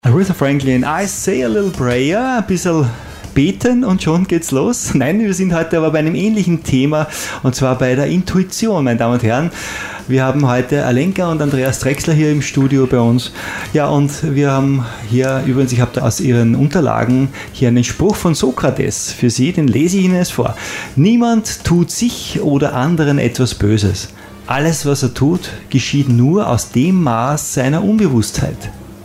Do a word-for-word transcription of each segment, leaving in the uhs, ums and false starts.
Aretha Franklin, I say a little prayer, ein bisschen beten und schon geht's los. Nein, wir sind heute aber bei einem ähnlichen Thema und zwar bei der Intuition, meine Damen und Herren. Wir haben heute Alenka und Andreas Drechsler hier im Studio bei uns. Ja, und wir haben hier, übrigens, ich habe aus Ihren Unterlagen hier einen Spruch von Sokrates für Sie, den lese ich Ihnen jetzt vor. Niemand tut sich oder anderen etwas Böses. Alles, was er tut, geschieht nur aus dem Maß seiner Unbewusstheit.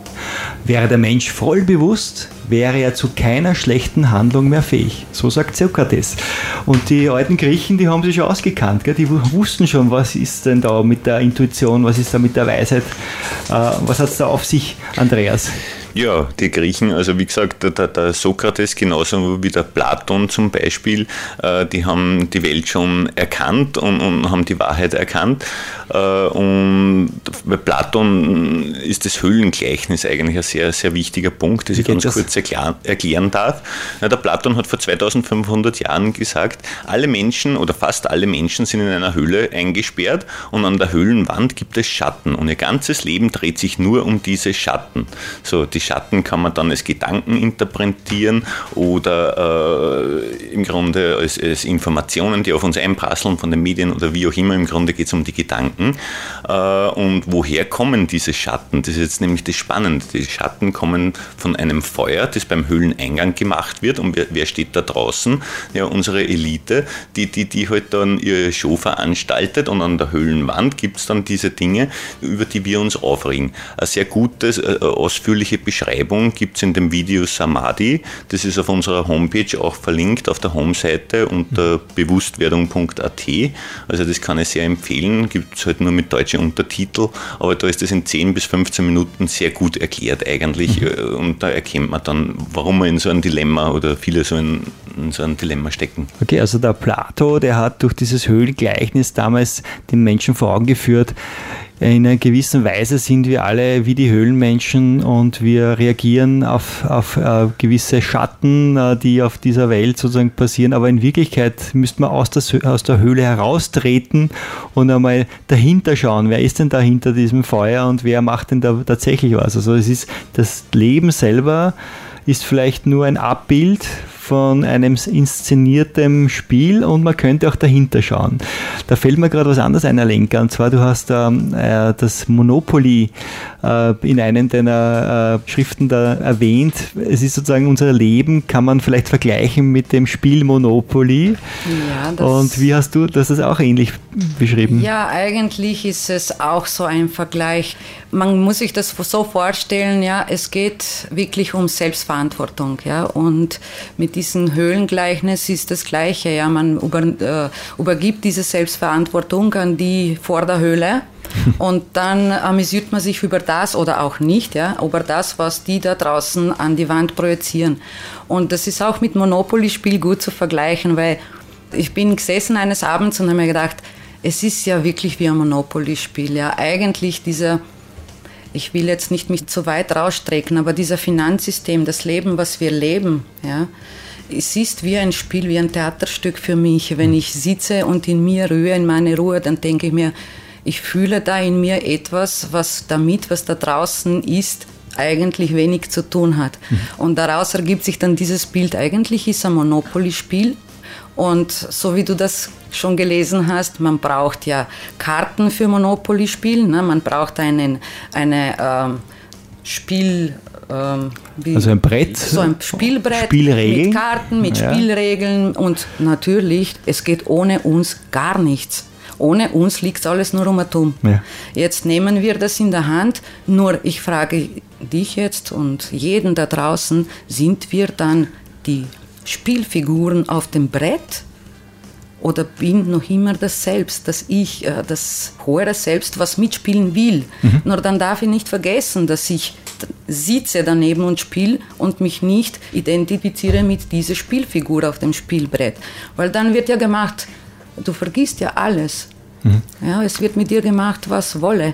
Wäre der Mensch voll bewusst, wäre er zu keiner schlechten Handlung mehr fähig. So sagt Sokrates. Und die alten Griechen, die haben sich schon ausgekannt. Gell? Die wussten schon, was ist denn da mit der Intuition, was ist da mit der Weisheit. Äh, was hat es da auf sich, Andreas? Ja, die Griechen, also wie gesagt, der, der Sokrates genauso wie der Platon zum Beispiel, äh, die haben die Welt schon erkannt und, und haben die Wahrheit erkannt. Äh, und bei Platon ist das Höhlengleichnis eigentlich ein sehr, sehr wichtiger Punkt, das ich ganz das? kurz erklären, erklären darf. Ja, der Platon hat vor zweitausendfünfhundert Jahren gesagt, alle Menschen oder fast alle Menschen sind in einer Höhle eingesperrt und an der Höhlenwand gibt es Schatten und ihr ganzes Leben dreht sich nur um diese Schatten. So, die Schatten kann man dann als Gedanken interpretieren oder äh, im Grunde als, als Informationen, die auf uns einprasseln von den Medien oder wie auch immer. Im Grunde geht es um die Gedanken. Äh, und woher kommen diese Schatten? Das ist jetzt nämlich das Spannende. Die Schatten kommen von einem Feuer, das beim Höhleneingang gemacht wird. Und wer, wer steht da draußen? Ja, unsere Elite, die, die, die halt dann ihre Show veranstaltet. Und an der Höhlenwand gibt es dann diese Dinge, über die wir uns aufregen. Eine sehr gute, äh, ausführliche Beschreibung gibt es in dem Video Samadhi. Das ist auf unserer Homepage auch verlinkt, auf der Home-Seite unter bewusstwerdung punkt a t. Also das kann ich sehr empfehlen. Gibt es halt nur mit deutschen Untertitel, aber da ist das in zehn bis fünfzehn Minuten sehr gut erklärt eigentlich. Mhm. Und da erkennt man dann, warum man in so ein Dilemma oder viele so in, in so ein Dilemma stecken. Okay, also der Plato, der hat durch dieses Höhlengleichnis damals den Menschen vor Augen geführt, in einer gewissen Weise sind wir alle wie die Höhlenmenschen und wir reagieren auf, auf uh, gewisse Schatten, uh, die auf dieser Welt sozusagen passieren. Aber in Wirklichkeit müsste man aus der, aus der Höhle heraustreten und einmal dahinter schauen. Wer ist denn da hinter diesem Feuer und wer macht denn da tatsächlich was? Also es ist, das Leben selber ist vielleicht nur ein Abbild von einem inszenierten Spiel und man könnte auch dahinter schauen. Da fällt mir gerade was anderes ein, Alenka, und zwar du hast ähm, äh, das Monopoly äh, in einem deiner äh, Schriften da erwähnt. Es ist sozusagen unser Leben, kann man vielleicht vergleichen mit dem Spiel Monopoly. Ja, das und wie hast du das ist auch ähnlich beschrieben? Ja, eigentlich ist es auch so ein Vergleich. Man muss sich das so vorstellen, ja, es geht wirklich um Selbstverantwortung, ja, und mit diesem Höhlengleichnis ist das Gleiche, ja, man über, äh, übergibt diese Selbstverantwortung an die vor der Höhle und dann amüsiert man sich über das oder auch nicht, ja, über das, was die da draußen an die Wand projizieren. Und das ist auch mit Monopoly-Spiel gut zu vergleichen, weil ich bin gesessen eines Abends und habe mir gedacht, es ist ja wirklich wie ein Monopoly-Spiel, ja, eigentlich dieser, ich will jetzt nicht mich zu weit rausstrecken, aber dieser Finanzsystem, das Leben, was wir leben, ja, es ist wie ein Spiel, wie ein Theaterstück für mich. Wenn ich sitze und in mir rühre, in meine Ruhe, dann denke ich mir, ich fühle da in mir etwas, was damit, was da draußen ist, eigentlich wenig zu tun hat. Mhm. Und daraus ergibt sich dann dieses Bild, eigentlich ist ein Monopoly-Spiel. Und so wie du das schon gelesen hast, man braucht ja Karten für Monopoly-Spiel, ne? Man braucht einen, eine ähm, Spiel... Ähm, wie, also ein Brett, so ein Spielbrett Spielregeln. Mit Karten, mit ja. Spielregeln und natürlich, es geht ohne uns gar nichts. Ohne uns liegt alles nur um Atom. Ja. Jetzt nehmen wir das in der Hand, nur ich frage dich jetzt und jeden da draußen, sind wir dann die Spielfiguren auf dem Brett oder bin noch immer das Selbst, das Ich, das höhere Selbst, was mitspielen will. Mhm. Nur dann darf ich nicht vergessen, dass ich sitze daneben und spiele und mich nicht identifiziere mit dieser Spielfigur auf dem Spielbrett. Weil dann wird ja gemacht, du vergisst ja alles. Mhm. Ja, es wird mit dir gemacht, was wolle.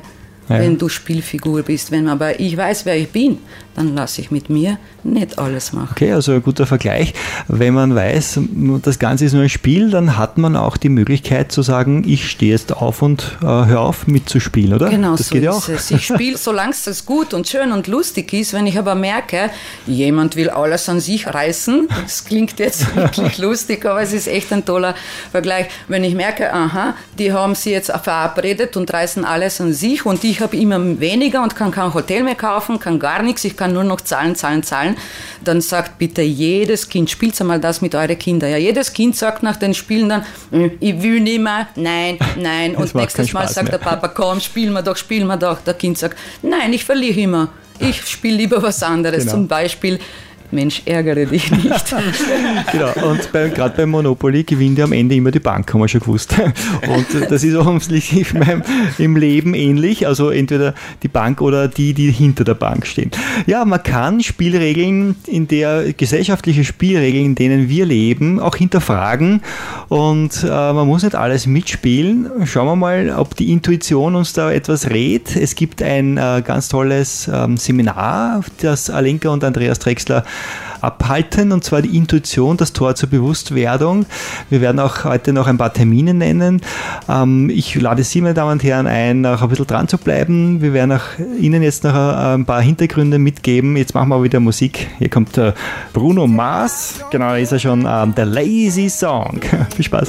ja. wenn du Spielfigur bist. Wenn aber ich weiß, wer ich bin, dann lasse ich mit mir nicht alles machen. Okay, also ein guter Vergleich. Wenn man weiß, das Ganze ist nur ein Spiel, dann hat man auch die Möglichkeit zu sagen, ich stehe jetzt auf und äh, hör auf mitzuspielen, oder? Genau, das so geht ja ist auch. es. Ich spiele, solange es gut und schön und lustig ist. Wenn ich aber merke, jemand will alles an sich reißen, das klingt jetzt wirklich lustig, aber es ist echt ein toller Vergleich. Wenn ich merke, aha, die haben sie jetzt verabredet und reißen alles an sich und ich habe immer weniger und kann kein Hotel mehr kaufen, kann gar nichts, ich kann nur noch zahlen, zahlen, zahlen, dann sagt bitte jedes Kind, spielt einmal das mit euren Kindern. Ja, jedes Kind sagt nach den Spielen dann, ich will nicht mehr, nein, nein. Und nächstes Mal sagt mehr. Der Papa, komm, spielen wir doch, spielen wir doch. Der Kind sagt, nein, ich verliere immer. Ich spiele lieber was anderes. Genau. Zum Beispiel, Mensch, ärgere dich nicht. Genau, und bei, gerade beim Monopoly gewinnt ja am Ende immer die Bank, haben wir schon gewusst. Und das ist offensichtlich im Leben ähnlich, also entweder die Bank oder die, die hinter der Bank stehen. Ja, man kann Spielregeln, in der gesellschaftliche Spielregeln, in denen wir leben, auch hinterfragen und äh, man muss nicht alles mitspielen. Schauen wir mal, ob die Intuition uns da etwas rät. Es gibt ein äh, ganz tolles ähm, Seminar, das Alenka und Andreas Drechsler abhalten, und zwar die Intuition, das Tor zur Bewusstwerdung. Wir werden auch heute noch ein paar Termine nennen. Ähm, ich lade Sie, meine Damen und Herren, ein, noch ein bisschen dran zu bleiben. Wir werden auch Ihnen jetzt noch ein paar Hintergründe mitgeben. Jetzt machen wir wieder Musik. Hier kommt äh, Bruno Mars. Genau, da ist er schon. Ähm, der Lazy Song. Viel Spaß.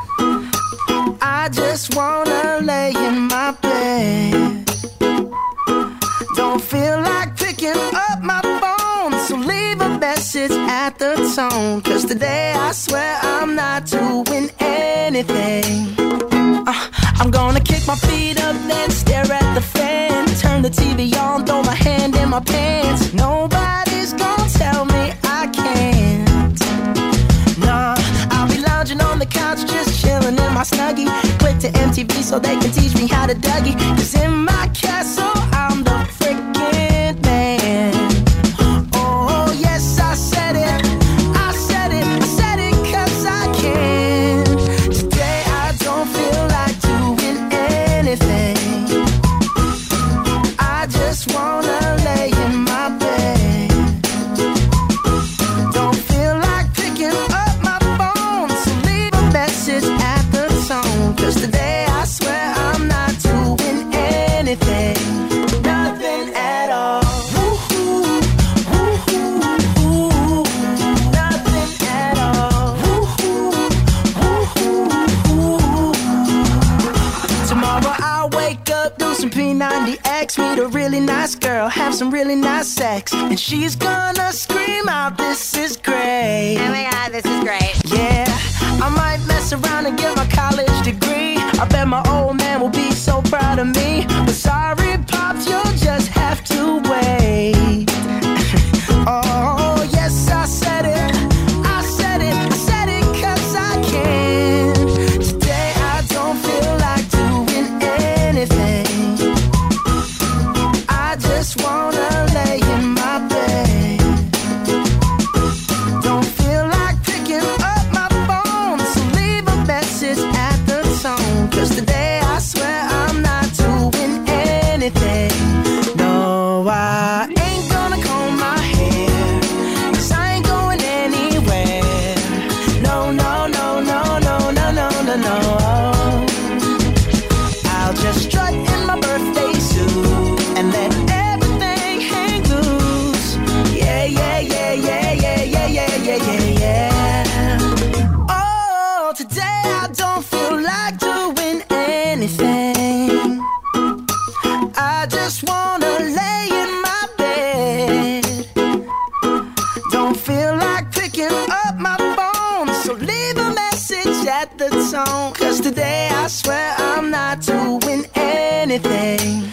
I just wanna lay in my bed. Don't feel like picking up my phone, so leave a message at the tone. Cause today I swear I'm not doing anything. uh, I'm gonna kick my feet up, then stare at the fan. Turn the T V on, throw my hand in my pants. Nobody's gonna tell me I can't. Nah, I'll be lounging on the couch, just chilling in my Snuggie. Click to M T V so they can teach me how to Dougie. Cause in my castle I'm the freaking man. Oh yes, I said it, I said it, I said it cause I can. Today I don't feel like doing anything. I just wanna lay in my bed. Don't feel like picking up my phone, so leave a message at the tone. Cause today I swear I'm not doing anything. Nothing at all. Woo-hoo, woo-hoo, woo-hoo. Nothing at all. Woo-hoo, woo-hoo, woo-hoo. Tomorrow I'll wake up, do some P ninety X, meet a really nice girl, have some really nice sex, and she's gonna scream out, this is great. Oh my god, this is great. Yeah, I might mess around and get my college degree. I bet my old man will be so proud of me. But sorry, Pops, you'll just have to wait. Oh, yes, I said it. I said it. I said it cause I can. Today I don't feel like doing anything. I just wanna lay in my bed. Don't feel like picking up my phone, so leave a message at the tone. Cause today I swear I'm not doing anything. No, I ain't gonna comb my hair, cause I ain't going anywhere. No, no, no, no, no, no, no, no, no. I'll just strut in my birthday suit and let everything hang loose. Yeah, yeah, yeah, yeah, yeah, yeah, yeah, yeah, yeah, yeah. Oh, today I don't feel like doing anything. I just wanna lay in my bed. Don't feel like picking up my phone, so leave a message at the tone. Cause today I swear I'm not doing anything.